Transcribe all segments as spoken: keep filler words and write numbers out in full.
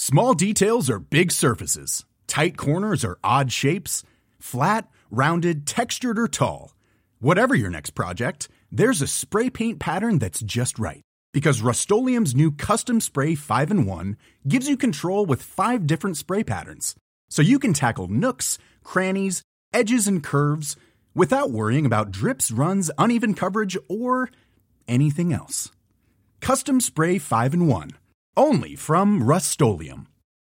Small details are big surfaces. Tight corners are odd shapes. Flat, rounded, textured, or tall. Whatever your next project, there's a spray paint pattern that's just right. Because Rust-Oleum's new Custom Spray five in one gives you control with five different spray patterns. So you can tackle nooks, crannies, edges, and curves without worrying about drips, runs, uneven coverage, or anything else. Custom Spray five in one. Only from Rust-Oleum.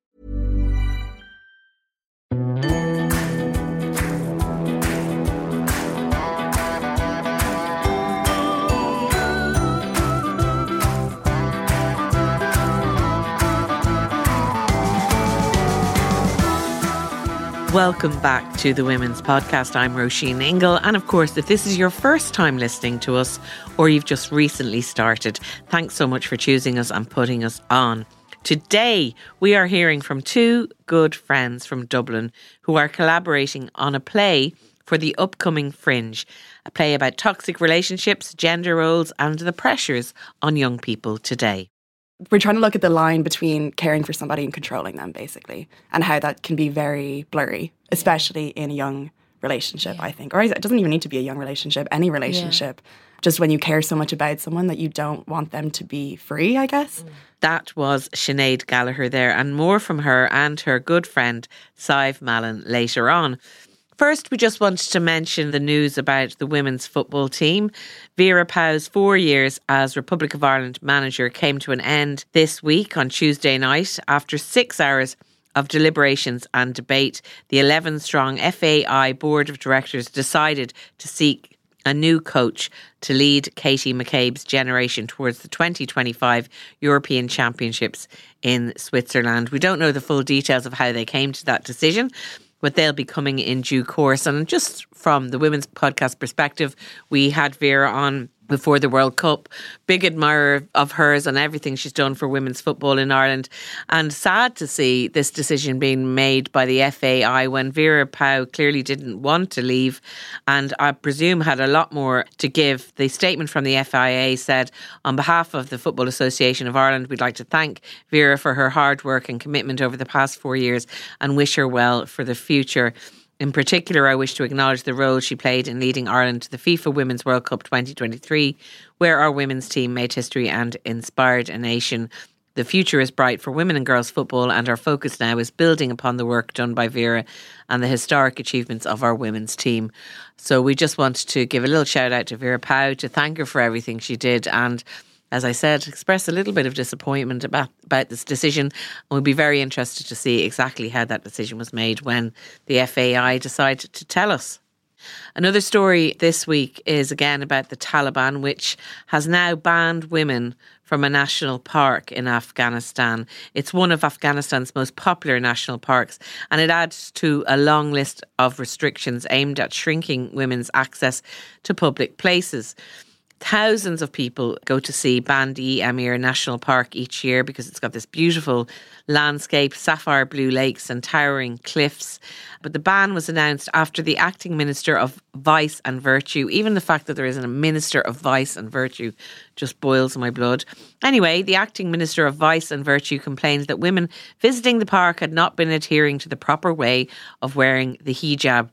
Welcome back to the Women's Podcast. I'm Roisin Ingle. And of course, if this is your first time listening to us or you've just recently started, thanks so much for choosing us and putting us on. Today, we are hearing from two good friends from Dublin who are collaborating on a play for the upcoming Fringe, a play about toxic relationships, gender roles and the pressures on young people today. We're trying to look at the line between caring for somebody and controlling them, basically, and how that can be very blurry, especially in a young relationship, yeah. I think. Or it doesn't even need to be a young relationship, any relationship. Yeah. Just when you care so much about someone that you don't want them to be free, I guess. Mm. That was Sinead Gallagher there, and more from her and her good friend, Sive Mallon, later on. First, we just wanted to mention the news about the women's football team. Vera Pauw's four years as Republic of Ireland manager came to an end this week on Tuesday night. After six hours of deliberations and debate, the eleven-strong F A I Board of Directors decided to seek a new coach to lead Katie McCabe's generation towards the twenty twenty-five European Championships in Switzerland. We don't know the full details of how they came to that decision, but they'll be coming in due course. And just from the Women's Podcast perspective, we had Vera on before the World Cup. Big admirer of hers and everything she's done for women's football in Ireland. And sad to see this decision being made by the F A I when Vera Pauw clearly didn't want to leave and I presume had a lot more to give. The statement from the F I A said, on behalf of the Football Association of Ireland, we'd like to thank Vera for her hard work and commitment over the past four years and wish her well for the future. In particular, I wish to acknowledge the role she played in leading Ireland to the FIFA Women's World Cup twenty twenty-three, where our women's team made history and inspired a nation. The future is bright for women and girls football, and our focus now is building upon the work done by Vera and the historic achievements of our women's team. So we just wanted to give a little shout out to Vera Pauw, to thank her for everything she did, and as I said, express a little bit of disappointment about, about this decision. And we'll be very interested to see exactly how that decision was made when the F A I decided to tell us. Another story this week is again about the Taliban, which has now banned women from a national park in Afghanistan. It's one of Afghanistan's most popular national parks, and it adds to a long list of restrictions aimed at shrinking women's access to public places. Thousands of people go to see Bandi Amir National Park each year because it's got this beautiful landscape, sapphire blue lakes and towering cliffs. But the ban was announced after the acting Minister of Vice and Virtue. Even the fact that there isn't a Minister of Vice and Virtue just boils my blood. Anyway, the acting Minister of Vice and Virtue complained that women visiting the park had not been adhering to the proper way of wearing the hijab.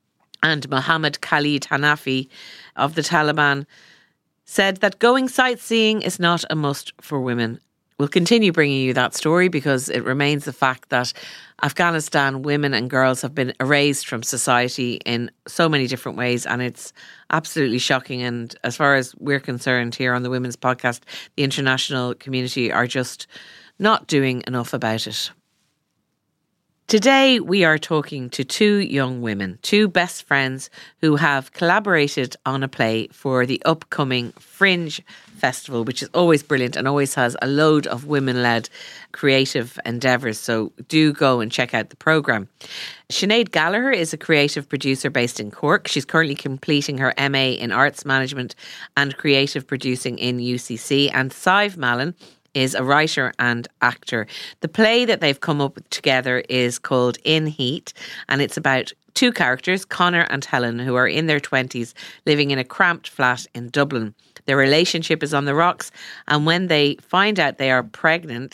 And Mohammad Khalid Hanafi of the Taliban said that going sightseeing is not a must for women. We'll continue bringing you that story because it remains the fact that Afghanistan women and girls have been erased from society in so many different ways, and it's absolutely shocking. And as far as we're concerned here on the Women's Podcast, the international community are just not doing enough about it. Today, we are talking to two young women, two best friends who have collaborated on a play for the upcoming Fringe Festival, which is always brilliant and always has a load of women-led creative endeavours. So do go and check out the programme. Sinead Gallagher is a creative producer based in Cork. She's currently completing her M A in Arts Management and Creative Producing in U C C. And Sive Mallon is a writer and actor. The play that they've come up with together is called In Heat, and it's about two characters, Connor and Helen, who are in their twenties, living in a cramped flat in Dublin. Their relationship is on the rocks, and when they find out they are pregnant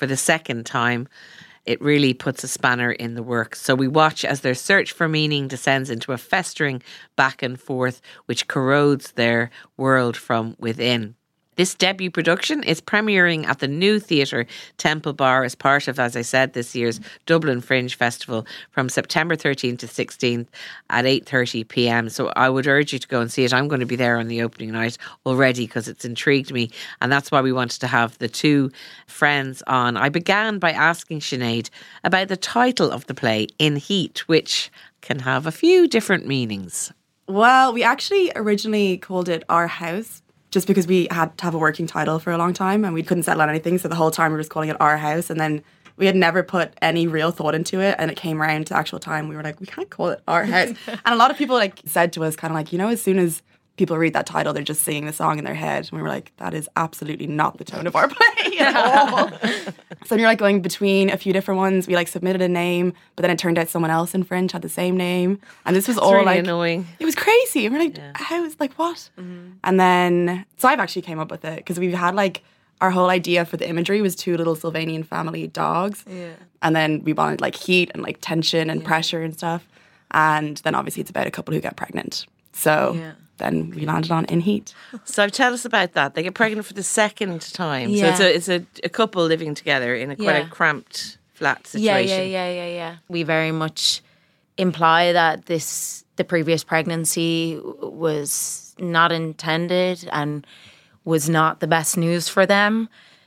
for the second time, it really puts a spanner in the works. So we watch as their search for meaning descends into a festering back and forth which corrodes their world from within. This debut production is premiering at the New Theatre Temple Bar as part of, as I said, this year's Dublin Fringe Festival from September thirteenth to sixteenth at eight thirty p m. So I would urge you to go and see it. I'm going to be there on the opening night already because it's intrigued me. And that's why we wanted to have the two friends on. I began by asking Sinead about the title of the play, In Heat, which can have a few different meanings. Well, we actually originally called it Our House, just because we had to have a working title for a long time and we couldn't settle on anything. So the whole time we were just calling it Our House. And then we had never put any real thought into it. And it came around to actual time. We were like, we can't call it Our House. And a lot of people like said to us kind of like, you know, as soon as people read that title, they're just singing the song in their head. And we were like, that is absolutely not the tone of our play at all. So you're like going between a few different ones. We like submitted a name, but then it turned out someone else in Fringe had the same name. And this was It's all really like annoying. It was crazy. And we're like, Yeah. how is like what? Mm-hmm. And then so I've actually came up with it because we've had like our whole idea for the imagery was two little Sylvanian family dogs. Yeah. And then we wanted like heat and like tension and Yeah. pressure and stuff. And then obviously it's about a couple who get pregnant. So Yeah. then we landed on In Heat. So tell us about that. They get pregnant for the second time. Yeah. So it's a it's a, a couple living together in a quite Yeah. a cramped flat Yeah, situation. yeah, yeah, yeah, yeah. We very much imply that this the previous pregnancy was not intended and was not the best news for them.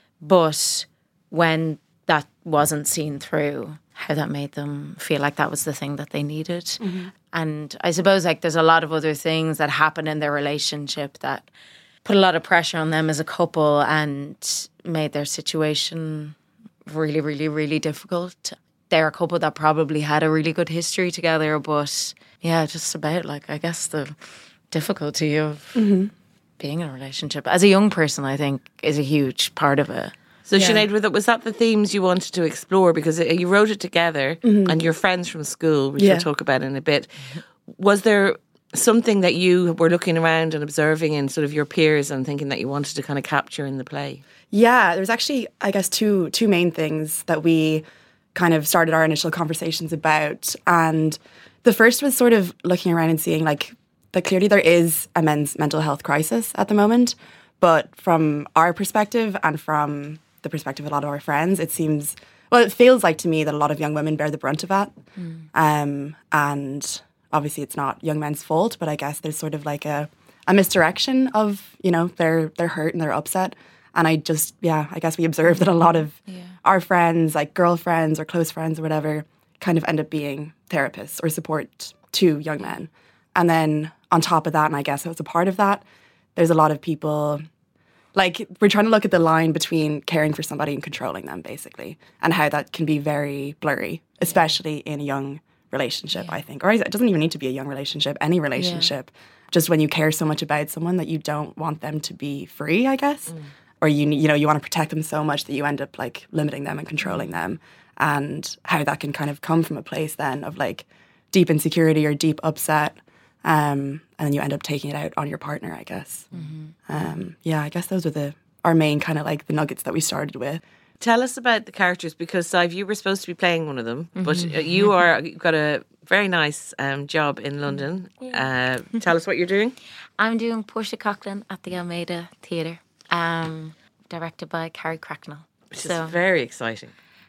But when that wasn't seen through, how that made them feel like that was the thing that they needed. Mm-hmm. And I suppose like there's a lot of other things that happen in their relationship that put a lot of pressure on them as a couple and made their situation really, really, really difficult. They're a couple that probably had a really good history together, but yeah, just about like, I guess the difficulty of mm-hmm. being in a relationship as a young person, I think, is a huge part of it. So Yeah. Sinead, was that- was that the themes you wanted to explore? Because it- you wrote it together Mm-hmm. and your friends from school, which Yeah. we'll talk about in a bit. Was there something that you were looking around and observing in sort of your peers and thinking that you wanted to kind of capture in the play? Yeah, there's actually, I guess, two two main things that we kind of started our initial conversations about. And the first was sort of looking around and seeing like that clearly there is a men's mental health crisis at the moment. But from our perspective and from the perspective of a lot of our friends, it seems, well, it feels like to me that a lot of young women bear the brunt of that. Mm. Um, and obviously it's not young men's fault, but I guess there's sort of like a, a misdirection of, you know, their, their hurt and their upset. And I just, yeah, I guess we observed that a lot of yeah. our friends, like girlfriends or close friends or whatever, kind of end up being therapists or support to young men. And then on top of that, and I guess as a part of that, there's a lot of people, like we're trying to look at the line between caring for somebody and controlling them, basically, and how that can be very blurry, especially in a young relationship, yeah. I think. Or it doesn't even need to be a young relationship, any relationship. Yeah. Just when you care so much about someone that you don't want them to be free, I guess. Mm. Or you you know, you want to protect them so much that you end up like limiting them and controlling them. And how that can kind of come from a place then of like deep insecurity or deep upset. Um, and then you end up taking it out on your partner, I guess. Mm-hmm. Um, yeah, I guess those were the our main kind of like the nuggets that we started with. Tell us about the characters, because Sive, you were supposed to be playing one of them, mm-hmm. but you are you've got a very nice um, job in London. Yeah. Uh, tell us what you're doing. I'm doing Portia Coughlin at the Almeida Theatre, um, directed by Carrie Cracknell. Which so, is very exciting.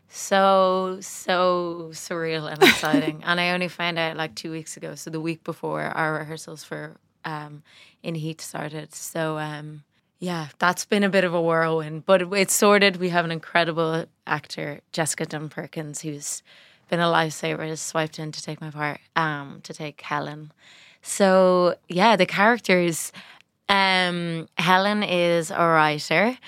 So, so surreal and exciting. And I only found out like two weeks ago, so the week before our rehearsals for um, In Heat started. So, um, yeah, that's been a bit of a whirlwind, but it's sorted. We have an incredible actor, Jessica Dunn Perkins, who's been a lifesaver, has swiped in to take my part, um, to take Helen. So, yeah, the characters, um, Helen is a writer,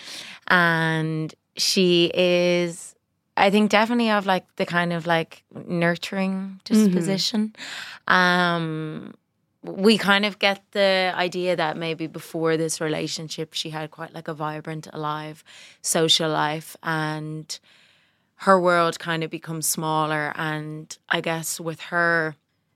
and she is, I think, definitely of like the kind of like nurturing disposition. Mm-hmm. Um, we kind of get the idea that maybe before this relationship, she had quite like a vibrant, alive social life, and her world kind of becomes smaller. And I guess with her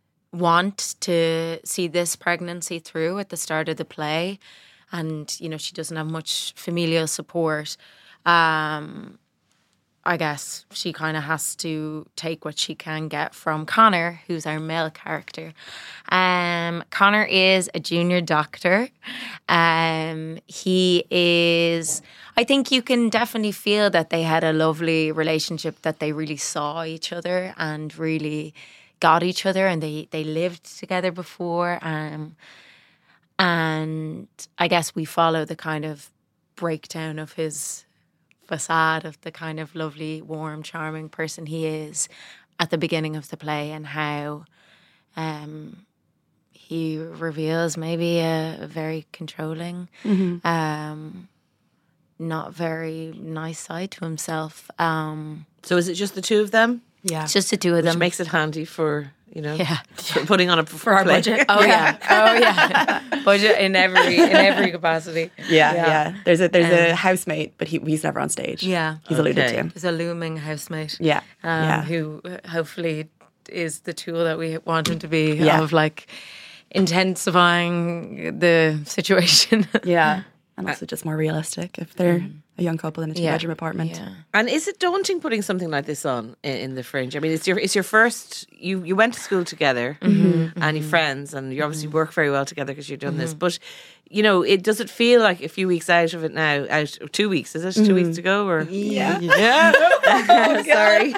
want to see this pregnancy through at the start of the play, and, you know, she doesn't have much familial support, um, I guess she kind of has to take what she can get from Connor, who's our male character. Um, Connor is a junior doctor. Um, he is, I think you can definitely feel that they had a lovely relationship, that they really saw each other and really got each other, and they, they lived together before. Um, and I guess we follow the kind of breakdown of his facade of the kind of lovely, warm, charming person he is at the beginning of the play, and how um, he reveals maybe a, a very controlling, mm-hmm. um, not very nice side to himself. Um, so is it just the two of them? Yeah. It's just the two of Which them. makes it handy for, you know, yeah. for putting on a for our play. budget. Oh yeah, oh yeah, budget in every in every capacity. Yeah, yeah. yeah. There's a there's um, a housemate, but he he's never on stage. Yeah, he's okay. alluded to. There's a looming housemate. Yeah, um, yeah. Who hopefully is the tool that we want him to be, yeah. of like intensifying the situation. Yeah, and also just more realistic if they're mm. a young couple in a two yeah. bedroom apartment. Yeah. And is it daunting putting something like this on in, in the Fringe? I mean, it's your it's your first. You you went to school together, mm-hmm, and you're friends, and you obviously mm-hmm. work very well together because you've done mm-hmm. this. But you know, it does it feel like a few weeks out of it now? Out two weeks? Is it two mm-hmm. weeks to go? Or yeah, yeah. Oh, sorry,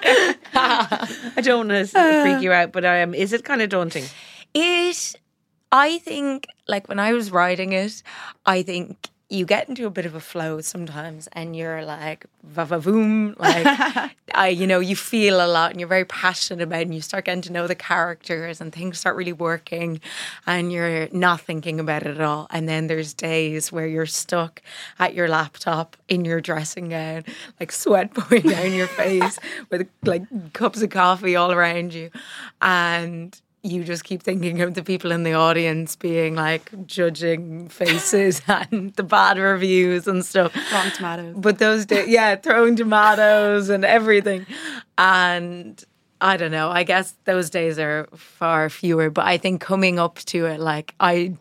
I don't want to uh, freak you out, but um, is it kind of daunting? It. I think, like when I was writing it, I think you get into a bit of a flow sometimes, and you're like va va voom, like I, you know, you feel a lot, and you're very passionate about it, and you start getting to know the characters, and things start really working, and you're not thinking about it at all. And then there's days where you're stuck at your laptop in your dressing gown, like sweat pouring down your face, with like cups of coffee all around you, and you just keep thinking of the people in the audience being like judging faces and the bad reviews and stuff. Throwing tomatoes. But those days, yeah, throwing tomatoes and everything. And I don't know, I guess those days are far fewer. But I think coming up to it, like I,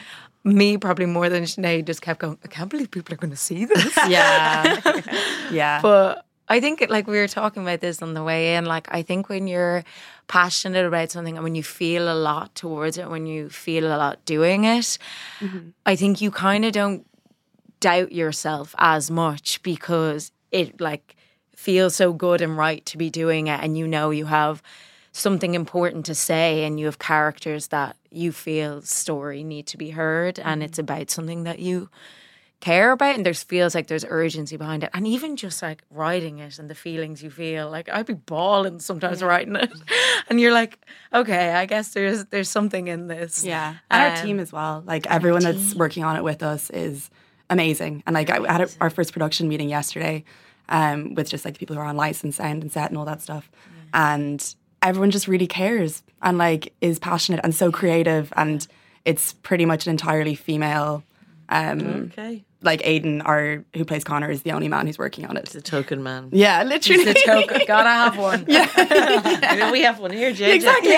me probably more than Sinead, just kept going, I can't believe people are going to see this. Yeah. Yeah. But I think, like we were talking about this on the way in, like I think when you're passionate about something and when you feel a lot towards it, when you feel a lot doing it, mm-hmm. I think you kind of don't doubt yourself as much, because it like feels so good and right to be doing it, and you know you have something important to say, and you have characters that you feel story need to be heard, mm-hmm. and it's about something that you care about, and there feels like there's urgency behind it. And even just like writing it and the feelings you feel, like I'd be bawling sometimes yeah. writing it, and you're like, okay, I guess there's there's something in this. Yeah, and um, our team as well, like everyone that's working on it with us is amazing. And like I had a, our first production meeting yesterday um, with just like the people who are on lights and sound and set and all that stuff, yeah. and everyone just really cares and like is passionate and so creative, and it's pretty much an entirely female um okay like Aidan, our who plays Connor, is the only man who's working on it. It's a token man. Yeah, literally. It's a token. Gotta have one. Yeah. I mean, we have one here, J J. Exactly.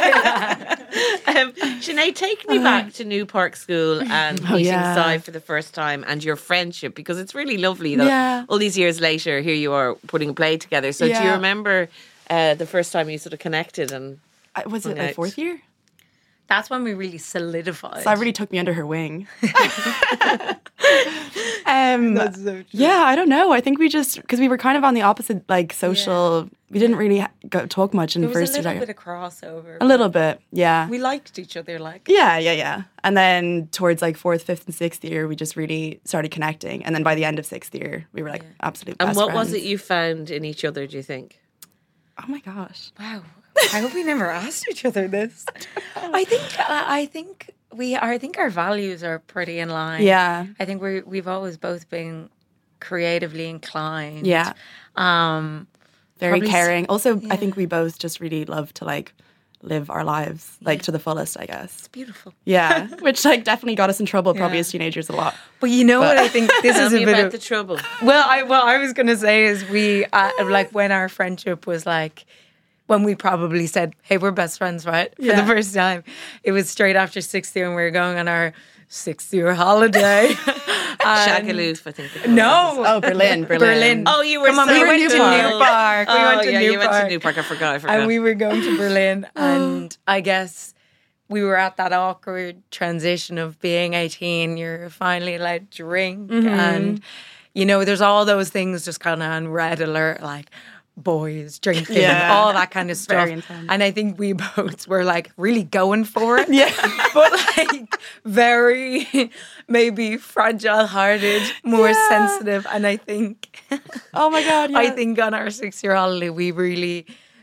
um, Sinead, take me back to New Park School and oh, meeting yeah. Sai for the first time, and your friendship, because it's really lovely that yeah. all these years later, here you are putting a play together. So yeah. do you remember uh, the first time you sort of connected? And uh, was it like fourth year? That's when we really solidified. So I really took me under her wing. um, That's so true. Yeah, I don't know. I think we just, because we were kind of on the opposite, like social, yeah. we didn't really ha- go, talk much in there the first year. There was a year. little bit of crossover. A little bit, yeah. We liked each other, like. Yeah, yeah, yeah. And then towards like fourth, fifth and sixth year, we just really started connecting. And then by the end of sixth year, we were like yeah. absolute And best what friends. was it you found in each other, do you think? Oh my gosh. Wow. I hope we never asked each other this. I, I think uh, I think we are. I think our values are pretty in line. Yeah. I think we we've always both been creatively inclined. Yeah. Um, Very probably caring. Also, yeah. I think we both just really love to like live our lives like yeah. to the fullest, I guess. It's beautiful. Yeah. Which like definitely got us in trouble probably yeah. as teenagers a lot. But you know but. what I think this Tell is me a bit about of the trouble. Well, I well I was going to say is we uh, like when our friendship was like. When we probably said, hey, we're best friends, right? For yeah. the first time. It was straight after sixth year and we were going on our sixth year holiday. Shagaloof, I think. the No. Oh, Berlin, Berlin. Berlin. Oh, you were Come on, so we went to into New it. Park. We Oh, went to yeah, New you went Park. to New Park. I forgot. I forgot. And we were going to Berlin, and I guess we were at that awkward transition of being eighteen. You're finally allowed to drink, Mm-hmm. and you know, there's all those things just kind of on red alert, like boys drinking, Yeah. all that kind of stuff. Very intense. And I think we both were like really going for it, Yeah. but like very maybe fragile-hearted, more Yeah. sensitive. And I think, Oh my God. Yeah. I think on our six-year holiday, we really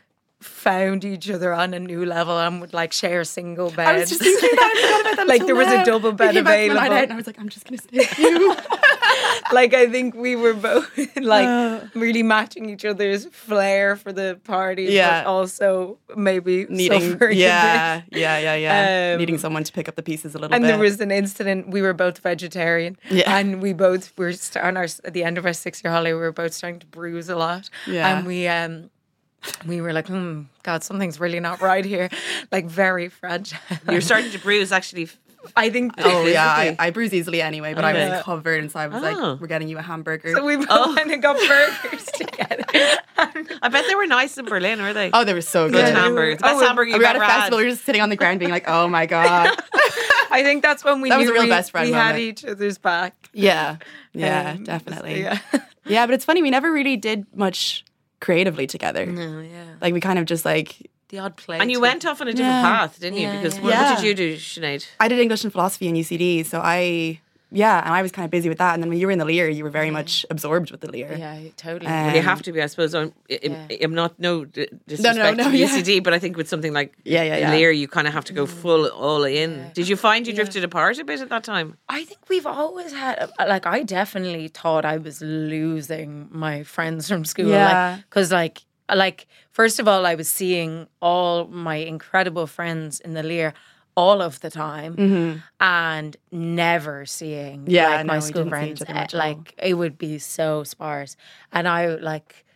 found each other on a new level and would like share single beds. I was just thinking that. I forgot about that. Like, until there was a now. double We bed came back from a night available. out and I was like, I'm just going to stay with you. Like, I think we were both like Uh. really matching each other's flair for the party, Yeah. but also maybe Needing, suffering a yeah, yeah, yeah, yeah. Um, Needing someone to pick up the pieces a little And bit. there was an incident. We were both vegetarian, Yeah. and we both were st- on our at the end of our six-year holiday. We were both starting to bruise a lot, Yeah. and we um we were like, hmm, God, something's really not right here. Like very fragile. You're starting to bruise, actually. I think. Oh yeah, I, physically. I bruise easily anyway, but I Okay. was covered, and so I was Oh. like, "We're getting you a hamburger." So we both went and got burgers together. I bet they were nice in Berlin, were they? oh, they were so Good good. hamburgers. The best Oh, hamburger We you were at ever a festival. had. We were just sitting on the ground, being like, "Oh my God." I think that's when we That knew was a real we, best friend we had moment. each other's back. Yeah, yeah, Um, definitely. so, yeah. yeah. but it's funny. We never really did much creatively together. No, yeah. Like we kind of just like The odd play. And you too. went off on a different Yeah. path, didn't you? Yeah, Because yeah. what, what Yeah. did you do, Sinead? I did English and philosophy in U C D, so I yeah, and I was kind of busy with that. And then when you were in the Lear, you were very much absorbed with the Lear. Yeah, totally. Um, Well, you have to be, I suppose. I'm, I'm, Yeah. I'm not no d- disrespect no, to yeah. U C D, but I think with something like Yeah, yeah, yeah. Lear, you kind of have to go full all in. Did you find you drifted apart a bit at that time? I think we've always had, like, I definitely thought I was losing my friends from school. Yeah. Because, like, like, first of all, I was seeing all my incredible friends in the Lear all of the time and never seeing Mm-hmm. Yeah, like, no, my we school didn't see friends. each other much at Uh, like, it would be so sparse. And I, like,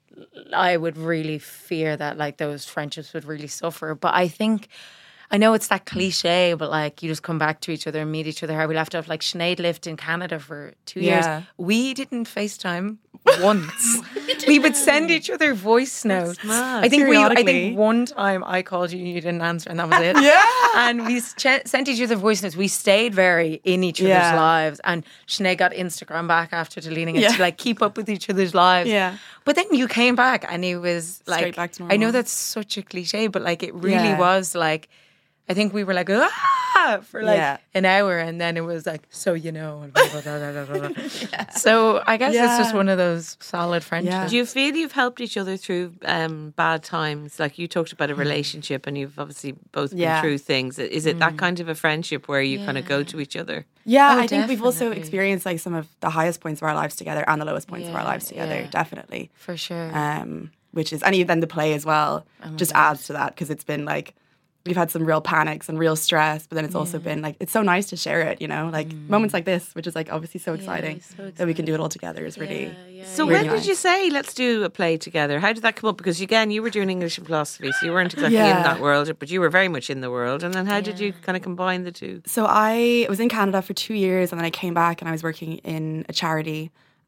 I would really fear that, like, those friendships would really suffer. But I think, I know it's that cliche, but like you just come back to each other and meet each other. How we left off, like Sinead lived in Canada for two Yeah. years. We didn't FaceTime once. we would send each other voice notes. mad. I think we. I Periodically. think one time I called you, you didn't answer, and that was it. Yeah. And we ch- sent each other voice notes. We stayed very in each other's Yeah. lives. And Sinead got Instagram back after deleting it Yeah. to like keep up with each other's lives. Yeah. But then you came back and it was like, Straight back to I know normal. that's such a cliche, but like it really Yeah. was like, I think we were like, ah, for like Yeah. an hour. And then it was like, so you know. And blah, blah, blah, blah, blah, blah. So I guess it's just Yeah. one of those solid friendships. Yeah. Do you feel you've helped each other through um, bad times? Like you talked about a relationship and you've obviously both been Yeah. through things. Is it that kind of a friendship where you kind of go to each other? Yeah, Oh, I think we've also definitely. experienced like some of the highest points of our lives together and the lowest points of our Yeah, lives together, yeah. definitely. For sure. Um, which is, and even then the play as well just adds to that because it's been like, we've had some real panics and real stress, but then it's also been like, it's so nice to share it, you know, like moments like this, which is like obviously so exciting so that we can do it all together is really, So Really when did nice. you say let's do a play together? How did that come up? Because again, you were doing English and philosophy, so you weren't exactly in Yeah. that world, but you were very much in the world. And then how did you kind of combine the two? So I was in Canada for two years and then I came back and I was working in a charity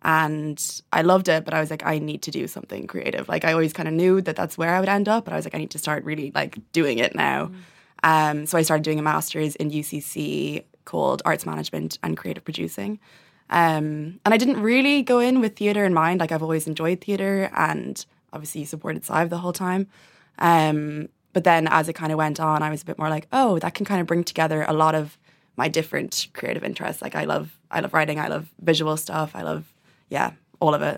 and I loved it, but I was like, I need to do something creative. Like I always kind of knew that that's where I would end up, but I was like, I need to start really like doing it now. Um, so I started doing a master's in U C C called Arts Management and Creative Producing. Um, and I didn't really go in with theatre in mind. Like I've always enjoyed theatre and obviously supported Sive the whole time. Um, but then as it kind of went on, I was a bit more like, oh, that can kind of bring together a lot of my different creative interests. Like I love, I love writing, I love visual stuff, I love, yeah, all of it.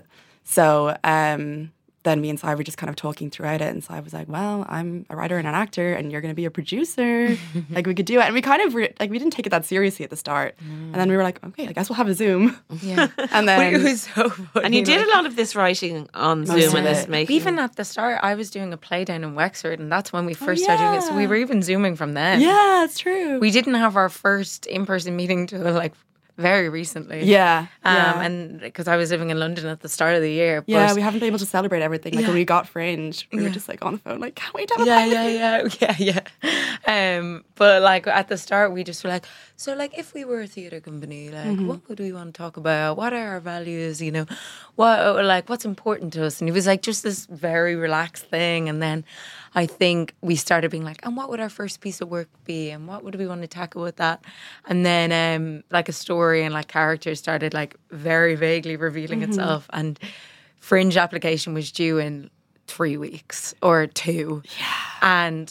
So um, then me and Sai were just kind of talking throughout it, and Sai was like, well, I'm a writer and an actor, and you're going to be a producer. Like we could do it. And we kind of re- like we didn't take it that seriously at the start, and then we were like, okay, I guess we'll have a Zoom. Yeah. And then It was so funny. And you did like- a lot of this writing on Most Zoom of and this it. making. Even at the start, I was doing a play down in Wexford, and that's when we first started doing it. So we yeah. were even Zooming from then. yeah, it's true. We didn't have our first in person meeting till like very recently. Yeah, Um, yeah. and because I was living in London at the start of the year. Yeah, but we haven't been able to celebrate everything. Like Yeah. when we got Fringe, we Yeah. were just like on the phone, like, can't wait to have a yeah, play yeah, with you. yeah, yeah, yeah. Um, but like at the start, we just were like, so like if we were a theatre company, like Mm-hmm. what would we want to talk about? What are our values? You know, what like what's important to us? And it was like just this very relaxed thing. And then I think we started being like, and what would our first piece of work be? And what would we want to tackle with that? And then um, like a story and like characters started like very vaguely revealing Mm-hmm. itself. And Fringe application was due in three weeks or two. Yeah. And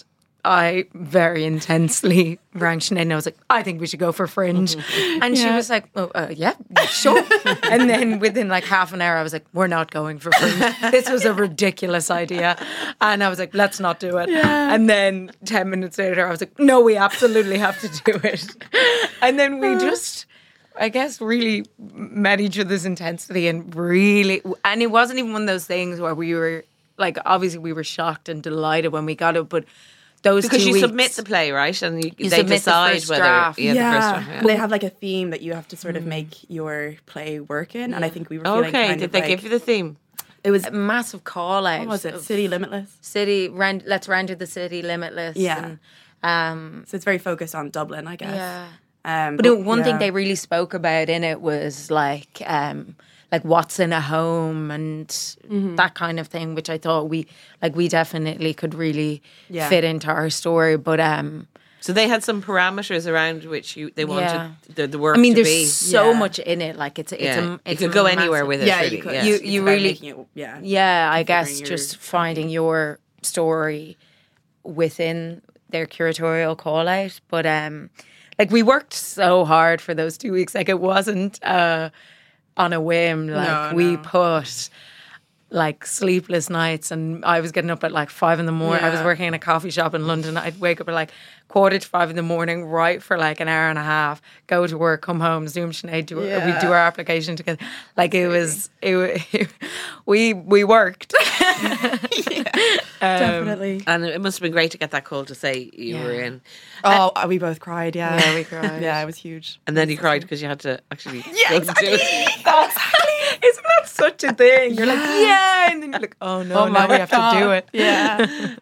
I very intensely rang Sinead and I was like, I think we should go for Fringe. And she Yeah. was like, oh, uh, yeah, sure. And then within like half an hour, I was like, we're not going for Fringe. This was a ridiculous idea. And I was like, let's not do it. And then ten minutes later, I was like, no, we absolutely have to do it. And then we just... I guess really met each other's intensity and really, and it wasn't even one of those things where we were like, obviously we were shocked and delighted when we got it, but those Because two you weeks, submit the play, right? And you, You they submit the decide first whether... draft. Yeah, Yeah, the first one. and they have like a theme that you have to sort of make your play work in, and I think we were feeling Okay, kind did of they like, give you the theme? it was a massive call out. what was it? of City Limitless. City, ren- let's render the city limitless. Yeah. And, um, So it's very focused on Dublin, I guess. yeah. Um, But it, one thing yeah. they really spoke about in it was like, um, like what's in a home and Mm-hmm. that kind of thing, which I thought we, like, we definitely could really Yeah. fit into our story. But um, So they had some parameters around which you they wanted Yeah. the, the work I mean, to there's be. so Yeah. much in it. Like, it's it's Yeah. a, You it's could a go anywhere massive- with it. Yeah, really, you could. yeah. You- It's you about really- making it, yeah. Yeah, I guess Configuring your just finding your story within their curatorial call out. But um, like we worked so hard for those two weeks. Like it wasn't uh, on a whim. Like No, we no. put like sleepless nights, and I was getting up at like five in the morning. I was Yeah. working in a coffee shop in London. I'd wake up at like quarter to five in the morning, write for like an hour and a half, go to work, come home, Zoom Sinead, do Yeah. we do our application together. Like it was, it, wa- we we worked. Definitely. And it must have been great to get that call to say you Yeah. were in. Oh, we both cried. Yeah, Yeah, we cried. yeah, it was huge. And then you cried because you had to actually Yeah, go to do it. Isn't that such a thing? You're like, yeah, and then you're like, oh no, Oh now my we have to do God. it. Yeah.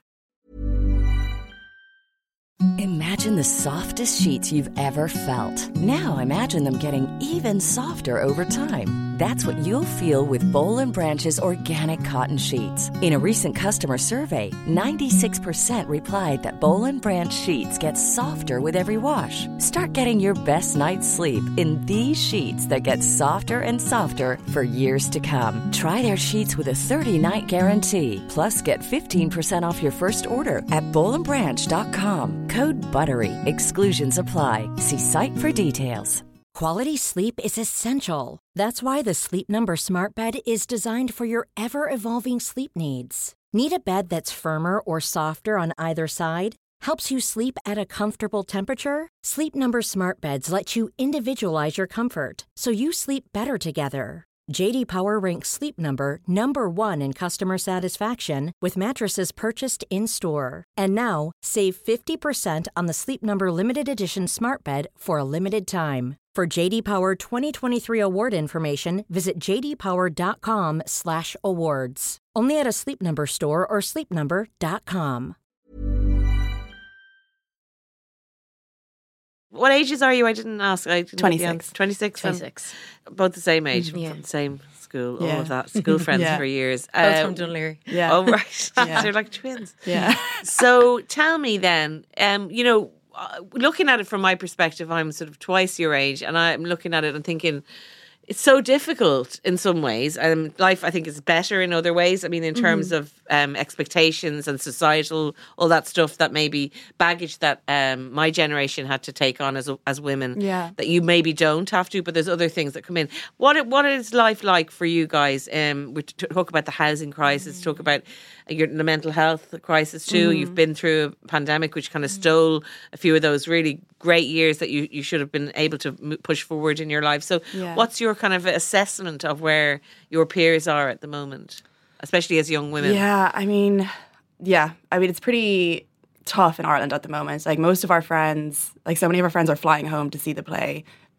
Imagine the softest sheets you've ever felt. Now imagine them getting even softer over time. That's what you'll feel with Bowl and Branch's organic cotton sheets. In a recent customer survey, ninety-six percent replied that Bowl and Branch sheets get softer with every wash. Start getting your best night's sleep in these sheets that get softer and softer for years to come. Try their sheets with a thirty-night guarantee. Plus, get fifteen percent off your first order at bowl and branch dot com. Code BUTTERY. Exclusions apply. See site for details. Quality sleep is essential. That's why the Sleep Number Smart Bed is designed for your ever-evolving sleep needs. Need a bed that's firmer or softer on either side? Helps you sleep at a comfortable temperature? Sleep Number Smart Beds let you individualize your comfort, so you sleep better together. J D Power ranks Sleep Number number one in customer satisfaction with mattresses purchased in-store. And now, save fifty percent on the Sleep Number Limited Edition Smart Bed for a limited time. For J D Power twenty twenty-three award information, visit j d power dot com slash awards. Only at a Sleep Number store or sleep number dot com. What ages are you? I didn't ask. I didn't get the twenty-six. answer. twenty-six. twenty-six. Both the same age, Yeah. from the same school, all Yeah. of that. School friends Yeah. for years. Both Uh, from Dunleary. Yeah. Oh, right. Yeah. They're like twins. Yeah. So tell me then, um, you know, uh, looking at it from my perspective, I'm sort of twice your age, and I'm looking at it and thinking, it's so difficult in some ways. Um, life, I think, is better in other ways. I mean, in terms of um, expectations and societal, all that stuff that maybe baggage that um, my generation had to take on as as women. Yeah. That you maybe don't have to, but there's other things that come in. What what is life like for you guys? Um, we t- talk about the housing crisis. Talk about your the mental health crisis too. You've been through a pandemic, which kind of stole a few of those really great years that you, you should have been able to m- push forward in your life. So, Yeah. what's your kind of assessment of where your peers are at the moment, especially as young women? Yeah, I mean, yeah, I mean, it's pretty tough in Ireland at the moment. Like most of our friends, like so many of our friends are flying home to see the play,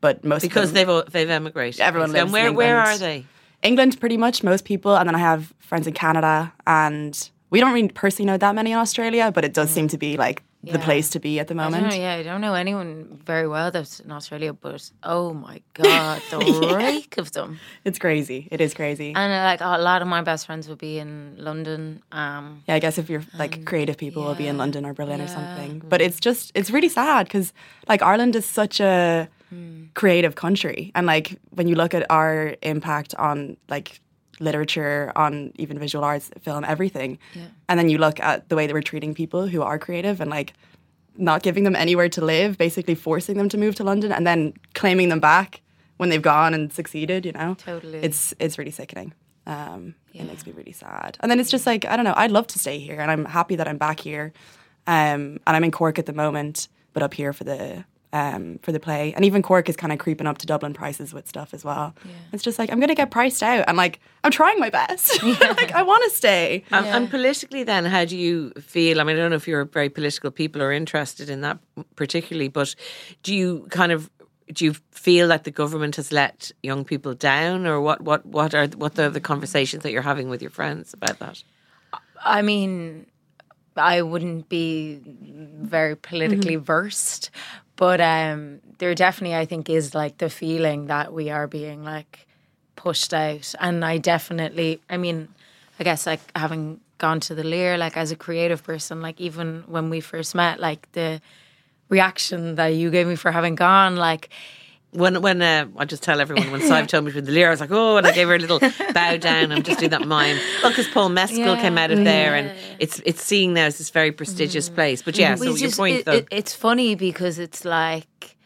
but most Because of them, they've all- they've emigrated. Everyone lives And where in where England. are they? England, pretty much, most people. And then I have friends in Canada, and we don't really personally know that many in Australia, but it does seem to be like the Yeah. place to be at the I don't moment. know, yeah, I don't know anyone very well that's in Australia, but oh my god, the rake of them. It's crazy. It is crazy. And uh, like a lot of my best friends would be in London. Um, Yeah, I guess if you're like creative people will be in yeah, London or Berlin or yeah. something. But it's just, it's really sad because like Ireland is such a creative country. And like when you look at our impact on like literature, on even visual arts, film, everything. Yeah. And then you look at the way that we're treating people who are creative and like not giving them anywhere to live, basically forcing them to move to London and then claiming them back when they've gone and succeeded, you know? Totally. It's, it's really sickening. Um, It makes me really sad. And then it's just like, I don't know, I'd love to stay here and I'm happy that I'm back here. Um, and I'm in Cork at the moment, but up here for the um, for the play. And even Cork is kind of creeping up to Dublin prices with stuff as well. Yeah. It's just like, I'm going to get priced out. And like, I'm trying my best. like, I want to stay. Um, And politically, then, how do you feel? I mean, I don't know if you're very political people or interested in that particularly, but do you kind of do you feel like the government has let young people down, or what? What? What are what are the conversations that you're having with your friends about that? I mean, I wouldn't be very politically versed, but um, there definitely, I think, is like the feeling that we are being like pushed out. And I definitely, I mean, I guess like having gone to the Lear, like as a creative person, like even when we first met, like the reaction that you gave me for having gone, like, When when uh, I just tell everyone when Sive told me to the Lear, I was like, oh, and I gave her a little bow down. I'm just doing that mime. Well, because Paul Mescal Yeah. came out of there, and it's it's seen now as this very prestigious place. But yeah, so It's your just- point it- though, it- it's funny because it's like,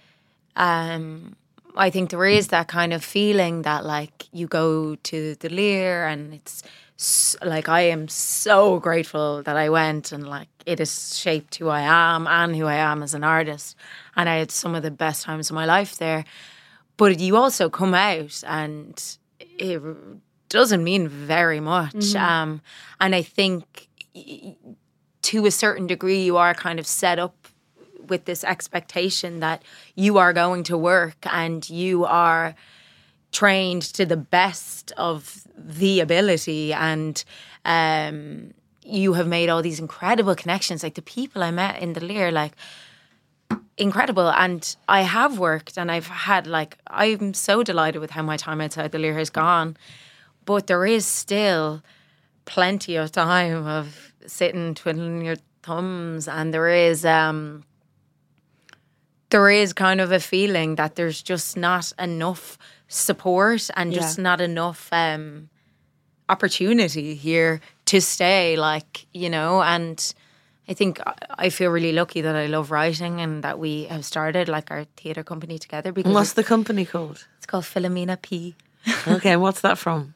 um, I think there is that kind of feeling that like you go to the Lear and it's s- like I am so grateful that I went, and like it has shaped who I am and who I am as an artist, and I had some of the best times of my life there. But you also come out and it doesn't mean very much, um, and I think to a certain degree, you are kind of set up with this expectation that you are going to work and you are trained to the best of the ability, and um, you have made all these incredible connections. Like the people I met in the Lear, like incredible. And I have worked and I've had like, I'm so delighted with how my time outside the Lear has gone. But there is still plenty of time of sitting twiddling your thumbs, and there is um there is kind of a feeling that there's just not enough support and just Yeah. not enough um opportunity here to stay, like, you know. And I think I- I feel really lucky that I love writing and that we have started like our theatre company together, because what's the company called? it's called Philomena P. Okay, and what's that from?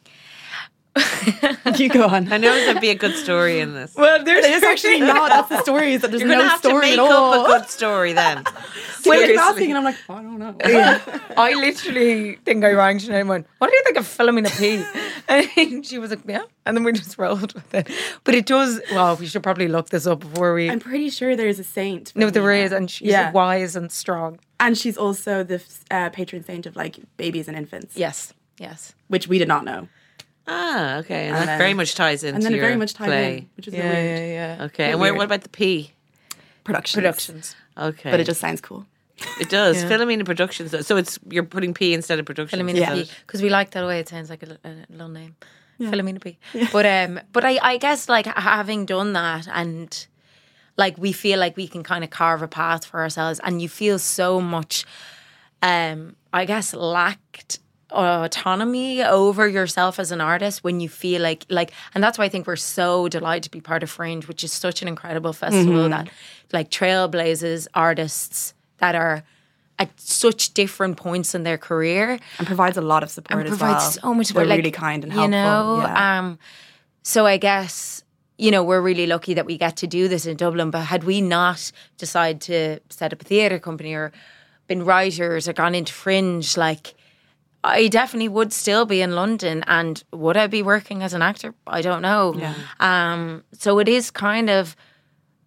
You go on. I know there'd be a good story in this. Well, there's it's actually not. That's the story. Is that there's You're gonna no have to story make at all. up a good story then. Well, you're Seriously. asking, and I'm like, I don't know. I literally think I rang Sinead and went, what do you think of Philomena P? And she was like, yeah. And then we just rolled with it. But it does, well, we should probably look this up before we... I'm pretty sure there's a saint. no, there Philomena. is, and she's Yeah. wise and strong. And she's also the uh, patron saint of like babies and infants, Yes, yes. which we did not know. Ah, okay, and, And that then- very much ties into And then it your very much tied play. in, which is so weird. yeah. Okay, and where, what about the P? Productions. Productions. Okay, But it just sounds cool. it does. Philomena Productions. So it's you're putting P instead of Productions. Philomena is Yeah. P. it? Because we like that way it sounds like a, a little name. Philomena P. But um, but I, I guess like having done that, and like we feel like we can kind of carve a path for ourselves, and you feel so much, um, I guess lacked autonomy over yourself as an artist when you feel like like and that's why I think we're so delighted to be part of Fringe, which is such an incredible festival that like trailblazes artists that are at such different points in their career And provides a lot of support and as provides well. so much support. They're like, really kind and helpful. You know, yeah. um, so I guess, you know, we're really lucky that we get to do this in Dublin. But had we not decided to set up a theatre company or been writers or gone into Fringe, like, I definitely would still be in London. And would I be working as an actor? I don't know. Yeah. Um, so it is kind of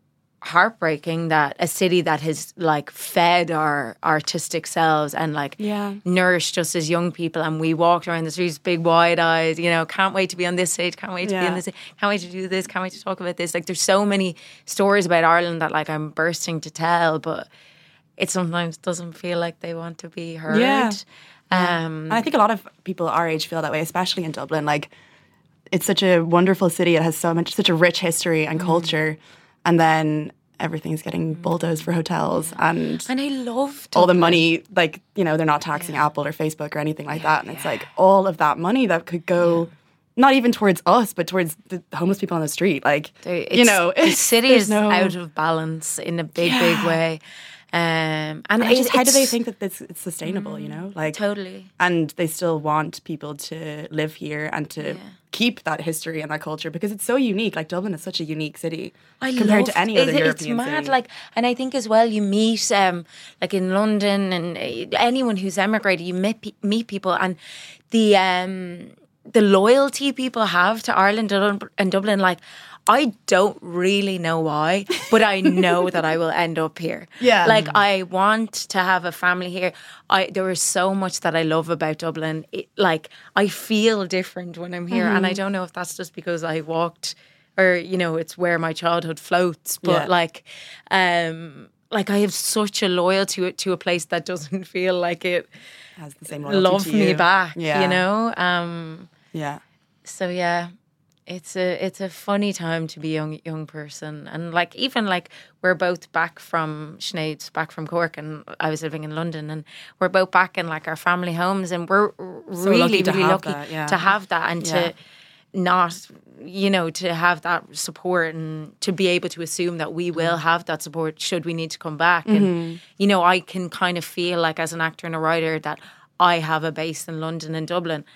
heartbreaking that a city that has like fed our artistic selves and like Yeah. nourished us as young people, and we walked around the streets big wide eyes, you know, can't wait to be on this stage, can't wait to be Yeah. on this, can't wait to do this, can't wait to talk about this. Like there's so many stories about Ireland that like I'm bursting to tell, but it sometimes doesn't feel like they want to be heard. Yeah. Um, And I think a lot of people our age feel that way, especially in Dublin. Like, it's such a wonderful city. It has so much, such a rich history and culture. And then everything's getting bulldozed for hotels and and I love all the Dublin. money, like, you know, they're not taxing Apple or Facebook or anything like that. And it's like all of that money that could go, not even towards us, but towards the homeless people on the street. Like, There- you it's- know, the it's- city there's is no- out of balance in a big, big Yeah. way. Um, and And I just, it- how do they it's- think that it's, it's sustainable, you know? Like, Totally. and they still want people to live here and to keep that history and that culture because it's so unique. Like Dublin is such a unique city I compared love- to any it- other it's European mad, city. like, and I think as well you meet, um, like in London and uh, anyone who's emigrated, you meet pe- meet people, and the um, the loyalty people have to Ireland and Dub- and Dublin, like. I don't really know why, but I know that I will end up here. Yeah. Like I want to have a family here. I there is so much that I love about Dublin. It, like I feel different when I'm here, and I don't know if that's just because I walked, or you know, it's where my childhood floats. But Yeah. like, um, like I have such a loyalty to it to a place that doesn't feel like it has the same loyalty love to me you. back. Yeah. You know. Um, Yeah. so yeah, it's a it's a funny time to be a young young person, and like even like we're both back from Sinead's back from Cork, and I was living in London, and we're both back in like our family homes, and we're really lucky to really have lucky that, yeah. to have that, and Yeah. to not you know to have that support, and to be able to assume that we will have that support should we need to come back, and you know I can kind of feel like as an actor and a writer that I have a base in London and Dublin.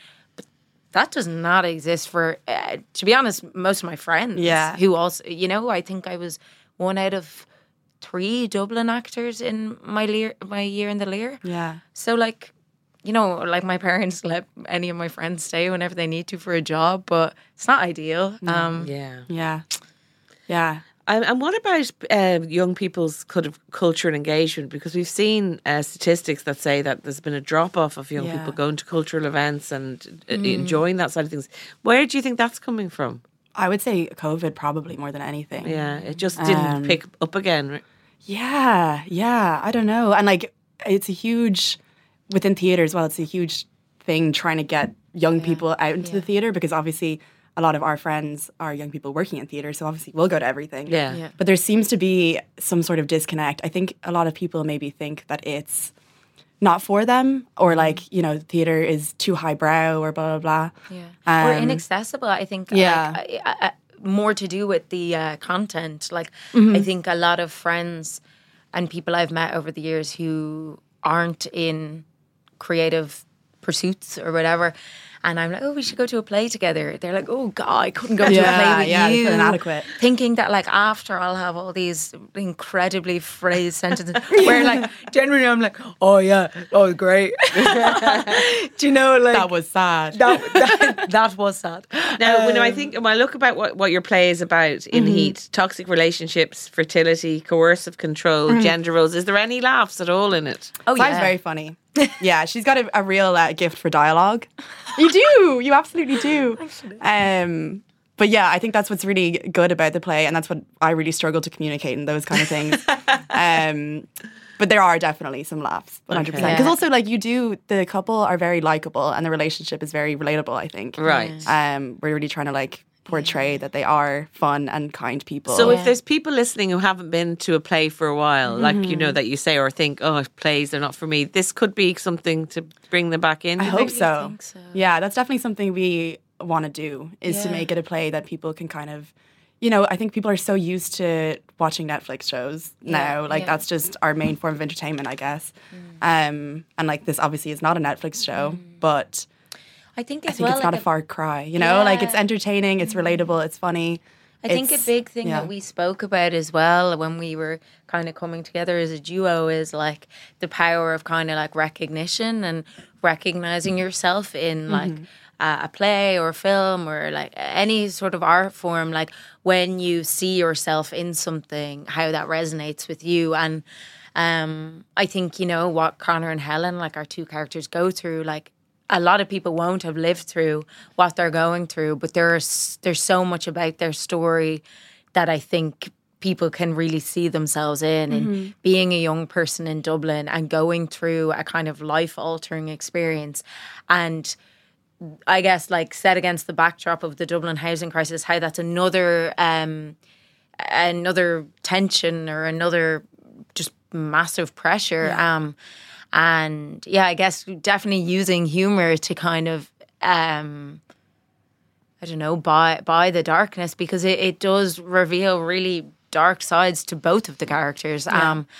That does not exist for, uh, to be honest, most of my friends. Yeah. Who also, you know, I think I was one out of three Dublin actors in my lear, my year in the Lear. Yeah. So, like, you know, like my parents let any of my friends stay whenever they need to for a job, but it's not ideal. Um, Yeah. Yeah. Yeah. And, and what about uh, young people's kind of culture and engagement? Because we've seen uh, statistics that say that there's been a drop off of young Yeah. people going to cultural events and uh, enjoying that side of things. Where do you think that's coming from? I would say COVID probably more than anything. Yeah, it just didn't Um, pick up again. Yeah, yeah. I don't know. And like, it's a huge, within theatre as well, it's a huge thing trying to get young people out into the theatre because obviously a lot of our friends are young people working in theatre. So obviously we'll go to everything. Yeah. Yeah. But there seems to be some sort of disconnect. I think a lot of people maybe think that it's not for them or like, you know, theatre is too highbrow or blah, blah, blah. Yeah. or Um, inaccessible. I think yeah. like, I, I, I- more to do with the uh, content. Like, Mm-hmm. I think a lot of friends and people I've met over the years who aren't in creative pursuits or whatever. And I'm like, oh, we should go to a play together. They're like, oh, God, I couldn't go to a Yeah, play with yeah, they you. feel inadequate. Thinking that, like, after I'll have all these incredibly phrased sentences where, like, generally I'm like, oh, yeah, oh, great. Do you know, like... That was sad. that, that, that was sad. Now, when I think, when I look about what, what your play is about in Heat, toxic relationships, fertility, coercive control, gender roles, is there any laughs at all in it? Oh, Slime's yeah. very funny. Yeah, she's got a, a real uh, gift for dialogue. You do. You absolutely do. Um, but yeah, I think that's what's really good about the play, and that's what I really struggle to communicate in those kind of things. um, but there are definitely some laughs, one hundred percent. Because Yeah. also, like, you do, the couple are very likable, and the relationship is very relatable, I think. Right. Um, we're really trying to, like, portray that they are fun and kind people. So Yeah. if there's people listening who haven't been to a play for a while, like, you know, that you say or think, oh, plays, they're not for me, this could be something to bring them back in. I do you hope think? so. think so. Yeah, that's definitely something we want to do, is to Yeah. make it a play that people can kind of, you know, I think people are so used to watching Netflix shows now. Like, yeah. that's just our main form of entertainment, I guess. Um, and like, this obviously is not a Netflix show, but I think I as think well, it's not like a far cry, you know? Like, it's Yeah. entertaining, it's relatable, it's funny. I think a It's- big thing yeah. that we spoke about as well when we were kind of coming together as a duo is like the power of kind of like recognition and recognizing yourself in like uh, a play or a film or like any sort of art form, like when you see yourself in something, how that resonates with you. And um, I think, you know, what Connor and Helen, like our two characters, go through, like a lot of people won't have lived through what they're going through, but there's there's so much about their story that I think people can really see themselves in, in mm-hmm. being a young person in Dublin and going through a kind of life-altering experience. And I guess, like, set against the backdrop of the Dublin housing crisis, how that's another um, another tension or another just massive pressure. Yeah. Um, and yeah, I guess definitely using humour to kind of um, I don't know, by by the darkness, because it, it does reveal really dark sides to both of the characters. Yeah. Um,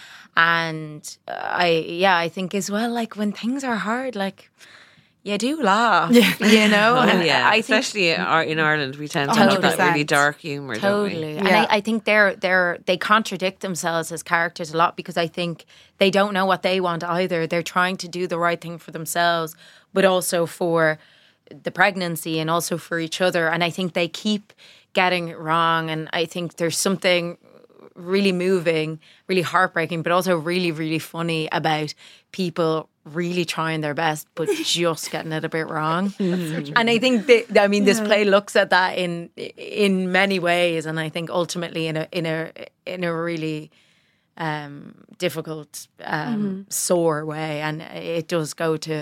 and I, yeah, I think as well, like when things are hard, like you do laugh, you know? Oh, and yeah, I especially think, in Ireland, we tend to totally. have that really dark humour, totally. don't we? And yeah. I, I think they're they're they contradict themselves as characters a lot, because I think they don't know what they want either. They're trying to do the right thing for themselves, but also for the pregnancy and also for each other. And I think they keep getting it wrong. And I think there's something really moving, really heartbreaking, but also really, really funny about people really trying their best, but just getting it a bit wrong. Mm-hmm. And I think that, I mean, this yeah. play looks at that in in many ways, and I think ultimately in a in a in a really um, difficult, um, mm-hmm. sore way, and it does go to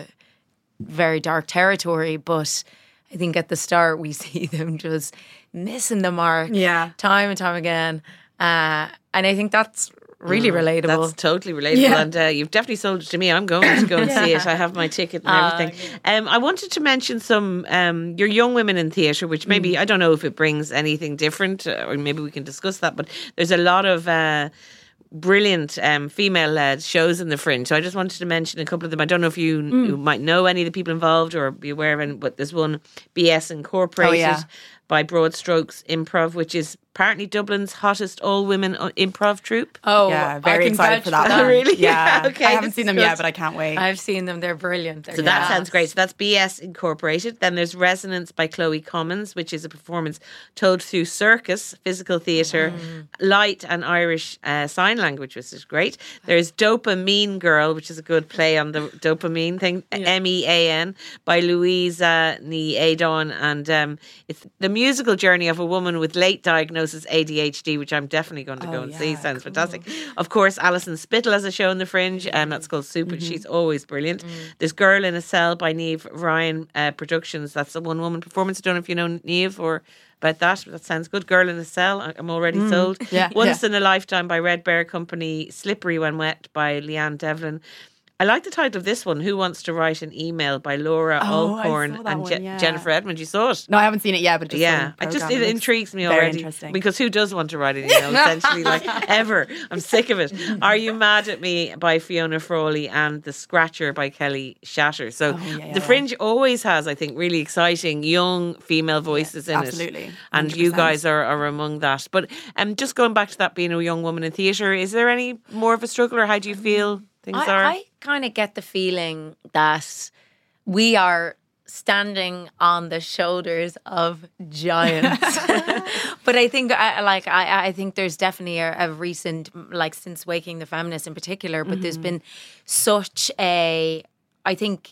very dark territory. But I think at the start we see them just missing the mark, yeah, time and time again. Uh, and I think that's really mm, relatable. That's totally relatable. Yeah. And uh, you've definitely sold it to me. I'm going to go and yeah. see it. I have my ticket and uh, everything. Yeah. Um, I wanted to mention some, um, your young women in theatre, which maybe, mm. I don't know if it brings anything different, uh, or maybe we can discuss that, but there's a lot of uh, brilliant um, female-led shows in the Fringe. So I just wanted to mention a couple of them. I don't know if you, mm. you might know any of the people involved or be aware of any, but there's one, B S Incorporated, oh, yeah. by Broad Strokes Improv, which is apparently Dublin's hottest all-women improv troupe. Oh, yeah, very excited for that, for that one. Really? Yeah, okay, I haven't seen them good. yet, but I can't wait. I've seen them; they're brilliant. They're so gas. that sounds great. So that's B S Incorporated. Then there's Resonance by Chloe Commons, which is a performance told through circus, physical theatre, mm. light and Irish uh, sign language, which is great. There's Dopamine Girl, which is a good play on the dopamine thing, yeah. M E A N, by Louisa Ní Éadán, and um, it's the musical journey of a woman with late diagnosis A D H D, which I'm definitely going to go oh, and yeah, see. Sounds cool. fantastic. Of course, Alison Spittle has a show in the Fringe, and um, that's called Super. Mm-hmm. She's always brilliant. Mm. There's Girl in a Cell by Niamh Ryan uh, Productions. That's a one-woman performance. I don't know if you know Niamh or about that. That sounds good. Girl in a Cell. I'm already mm. sold. Yeah, Once yeah. in a Lifetime by Red Bear Company. Slippery When Wet by Leanne Devlin. I like the title of this one, Who Wants to Write an Email by Laura oh, Alcorn and one, Je- yeah. Jennifer Edmund. You saw it? No, I haven't seen it yet, but just yeah, I just it intrigues me already. Because who does want to write an email? Essentially, like ever. I'm sick of it. Are You Mad at Me by Fiona Frawley and The Scratcher by Kelly Shatter. So oh, yeah, yeah, the Fringe yeah. always has, I think, really exciting young female voices yeah, in absolutely. it. And one hundred percent. You guys are, are among that. But um, just going back to that being a young woman in theatre, is there any more of a struggle, or how do you feel things I, are? I kind of get the feeling that we are standing on the shoulders of giants. But I think, I, like, I, I think there's definitely a, a recent, like, since Waking the Feminist in particular, but mm-hmm. there's been such a, I think,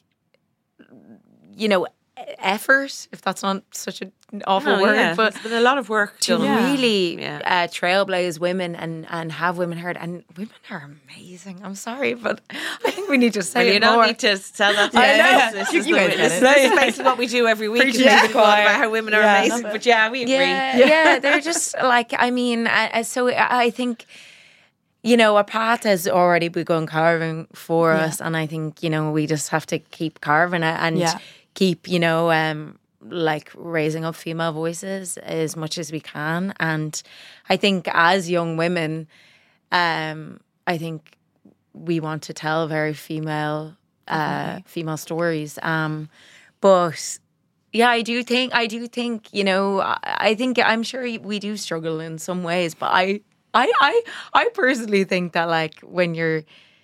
you know, effort, if that's not such an awful oh, word, yeah. but it's been a lot of work to done. really yeah. uh, trailblaze women and, and have women heard. And women are amazing. I'm sorry, but I think we need to say well, it you don't more. need to tell that to I us. know. This, You- is you the- guys get this, it. this is basically what we do every week. Preach is to we the talk choir. about how women are Yeah. amazing. But yeah, we agree. yeah, yeah, they're just like, I mean, I, I- so I I think, you know, a path has already begun carving for Yeah. us, and I think, you know, we just have to keep carving it and Yeah. keep, you know, um, like raising up female voices as much as we can. And I think as young women, um, I think we want to tell very female, uh, female stories. Um, but yeah, I do think, I do think, you know, I, I think, I'm sure we do struggle in some ways, but I, I, I, I personally think that, like, when you're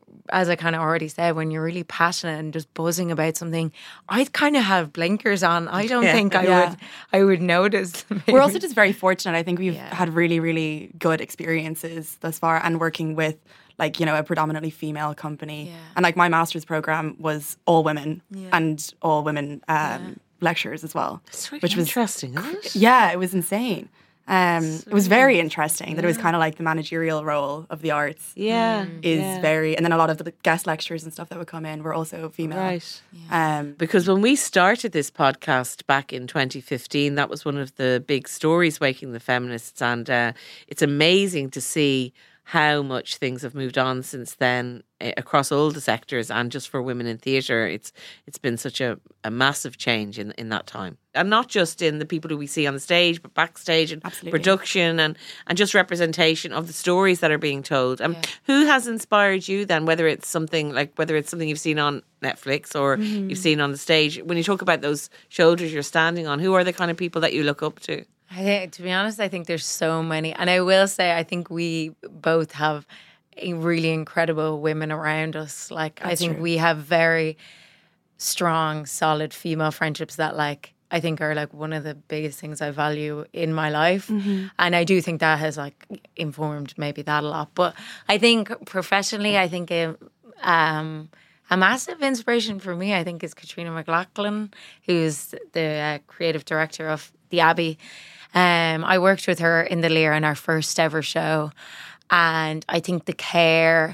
as I kind of already said, when you're really passionate and just buzzing about something, I'd kind of have blinkers on. I don't Yeah. think I Yeah. would I would notice. We're also just very fortunate. I think we've Yeah. had really, really good experiences thus far, and working with like, you know, a predominantly female company. Yeah. And like my master's program was all women Yeah. and all women um, lecturers as well. It's really which was interesting, isn't it? Yeah, it was insane. Um, it was very interesting that it was kind of like the managerial role of the arts Yeah. is yeah. very, and then a lot of the guest lecturers and stuff that would come in were also female. Right. Um, Because when we started this podcast back in twenty fifteen, that was one of the big stories, Waking the Feminists. And uh, it's amazing to see how much things have moved on since then eh, across all the sectors, and just for women in theatre. It's it's been such a, a massive change in, in that time. And not just in the people who we see on the stage, but backstage and Absolutely. production and, and just representation of the stories that are being told. Um, Who has inspired you then, whether it's something like whether it's something you've seen on Netflix or Mm-hmm. you've seen on the stage? When you talk about those shoulders you're standing on, who are the kind of people that you look up to? I think, to be honest, I think there's so many. And I will say, I think we both have a really incredible women around us. Like, I That's think true. we have very strong, solid female friendships that, like, I think are like one of the biggest things I value in my life. And I do think that has like informed maybe that a lot. But I think professionally, I think um, um, a massive inspiration for me, I think, is Katrina McLachlan, who's the uh, creative director of The Abbey. Um, I worked with her in the Lear in our first ever show, and I think the care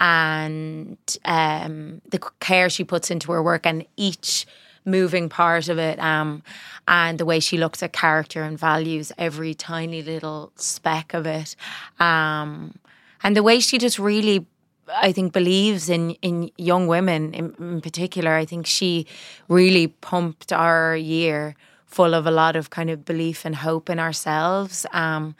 and um, the care she puts into her work and each moving part of it, um, and the way she looks at character and values every tiny little speck of it, um, and the way she just really, I think, believes in, in young women in, in particular. I think she really pumped our year full of a lot of kind of belief and hope in ourselves. Um,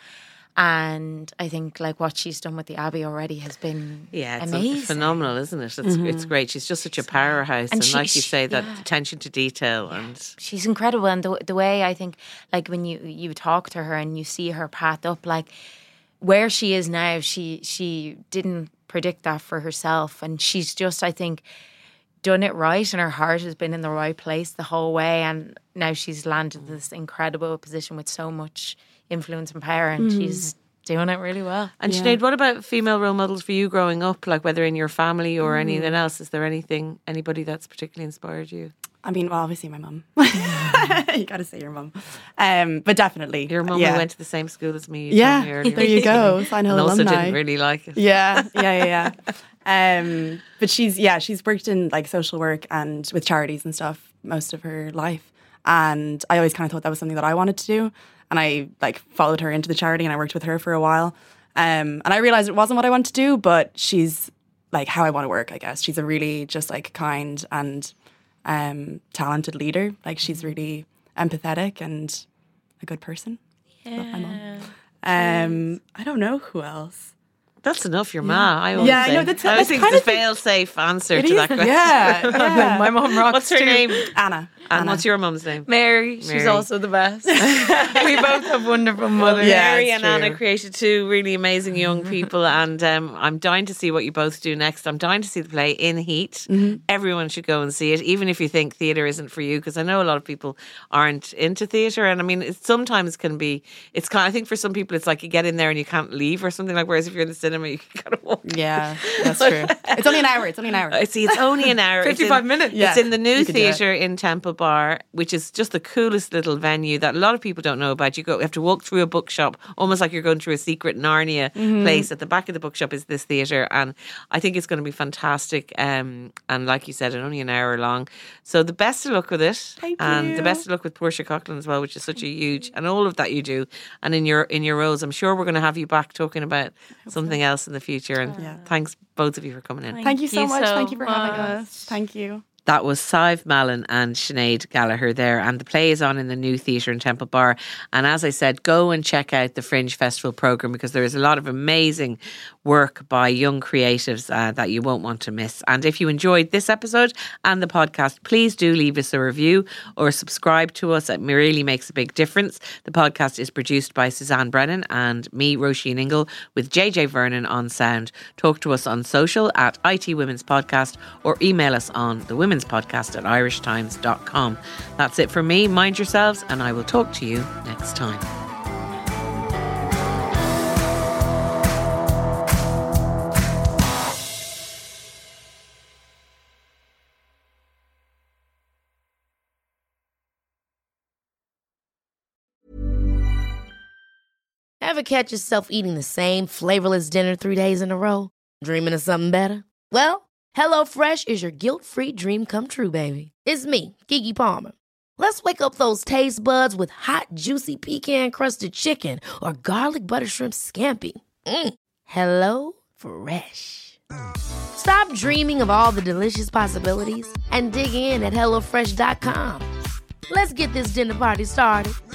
and I think like what she's done with the Abbey already has been Yeah, it's amazing. phenomenal, isn't it? It's it's great. She's just such a powerhouse, and, And she- like you she- say, that yeah. attention to detail and She's incredible, and the the way I think, like when you you talk to her and you see her path up, like where she is now, she she didn't predict that for herself, and she's just, I think, done it right, and her heart has been in the right place the whole way, and now she's landed this incredible position with so much influence and power, and she's doing it really well. And Sinead, what about female role models for you growing up? Like whether in your family or Mm. anything else, is there anything, anybody that's particularly inspired you? I mean, well, obviously my mum. You got to say your mum. Um, but definitely. Your mum yeah. who went to the same school as me. You Yeah, told me earlier. there you go. Sign Hill And also alumni. didn't really like it. Yeah, yeah, yeah, yeah. um, but she's, yeah, she's worked in like social work and with charities and stuff most of her life. And I always kind of thought that was something that I wanted to do. And I like followed her into the charity and I worked with her for a while. Um, and I realized it wasn't what I wanted to do, but she's like how I want to work, I guess. She's a really just like kind and um, talented leader. Like she's really empathetic and a good person. Love my mum. Um, I don't know who else. That's enough, your ma. I always Yeah, I say. know, that's- I always that's think kind it's a of the- fail-safe answer It to is, that question. yeah, yeah. My mum rocks What's her too. name? Anna. And Anna. what's your mum's name? Mary, she's Mary. also the best. We both have wonderful mothers. Yeah, Mary it's and Anna true. created two really amazing young people, and um, I'm dying to see what you both do next. I'm dying to see the play In Heat. Everyone should go and see it, even if you think theatre isn't for you, because I know a lot of people aren't into theatre, and I mean, it sometimes can be. It's kind. I think for some people, it's like you get in there and you can't leave, or something like. Whereas if you're in the cinema, you can kind of walk. Yeah, that's true. It's only an hour. It's only an hour. I see. It's only an hour. It's fifty-five in- minutes. Yeah, It's in the new you could do it. theatre in Temple Bar, which is just the coolest little venue that a lot of people don't know about. You go, you have to walk through a bookshop, almost like you're going through a secret Narnia Mm-hmm. place. At the back of the bookshop is this theatre, and I think it's going to be fantastic. Um, and like you said, only an hour long. So the best of luck with it, Thank and you. the best of luck with Portia Coughlin as well, which is such a huge, and all of that you do, and in your in your roles. I'm sure we're going to have you back talking about something else in the future. And Yeah. thanks both of you for coming in. Thank you so you much. so Thank you for having much. us. Thank you. That was Sive Mallon and Sinead Gallagher there, and the play is on in the New Theatre in Temple Bar. And as I said, go and check out the Fringe Festival programme, because there is a lot of amazing work by young creatives uh, that you won't want to miss. And if you enjoyed this episode and the podcast, please do leave us a review or subscribe to us. It really makes a big difference. The podcast is produced by Suzanne Brennan and me, Roisin Ingle, with J J Vernon on sound. Talk to us on social at I T Women's Podcast, or email us on the Women's Podcast at irish times dot com. That's it from me. Mind yourselves, and I will talk to you next time. Ever catch yourself eating the same flavorless dinner three days in a row? Dreaming of something better? Well, HelloFresh is your guilt-free dream come true, baby. It's me, Keke Palmer. Let's wake up those taste buds with hot, juicy pecan-crusted chicken or garlic butter shrimp scampi. Mm. Hello Fresh. Stop dreaming of all the delicious possibilities and dig in at hello fresh dot com. Let's get this dinner party started.